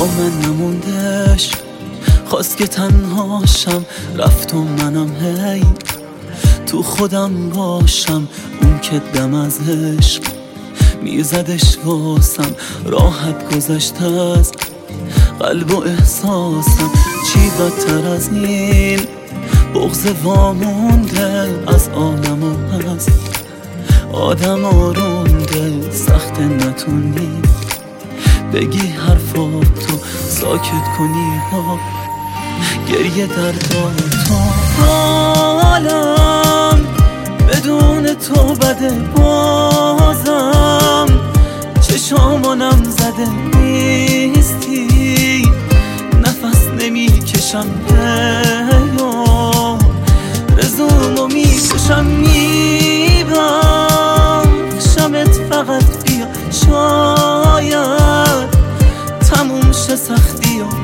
با من نموندش، خواست که تنهاشم، رفت و منم هی تو خودم باشم. اون که دم از عشق میزدش واسم، راحت گذشت از قلب و احساسم. چی بدتر از این بغض وامونده از عالم و از آدم آرونده. سخت نتونی بگی حرفاتو، ساکت کنی با گریه درداتو. حالم بدون تو بده، بازم چشامانم زده نیستی، نفس نمیکشم هیا، رزومو میکشم میبخشمت، فقط بیا شاید تموم شه سختی و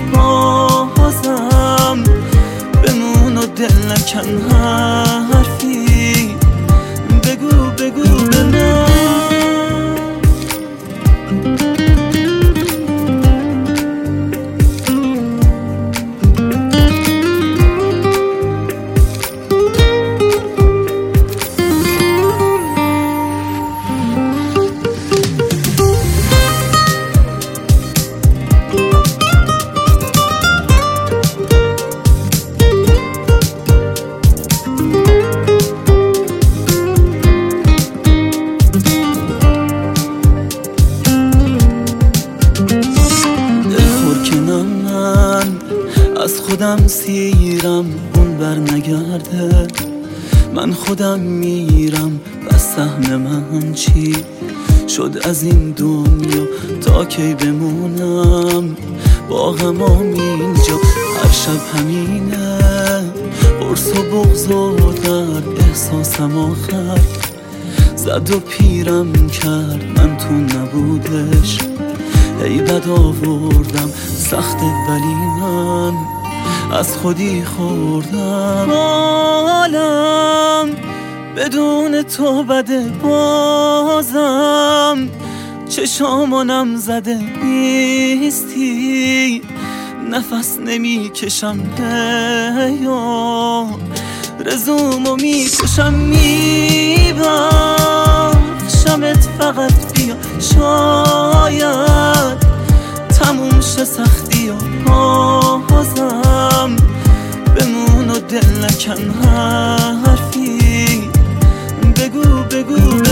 بازم بمون و دل نکن حرفی، بگو بگو به من. از خودم سیرم، اون بر نگرده، من خودم میرم. بس سهم من چی شد از این دنیا، تا کی بمونم با غمام اینجا. هر شب همینه، قرص و بغض و درد، احساسم آخر زد و پیرم کرد. من تو نبودش ای بد آوردم، سخته ولی من از خودی خوردم. حالم بدون تو بده، بازم چشامانم زده نیستی، نفس نمیکشم هیا، رزومو میکشم میبخشمت، فقط بیا شاید تموم شه سختی و بازم بمون و دل نکن حرفی، بگو بگو.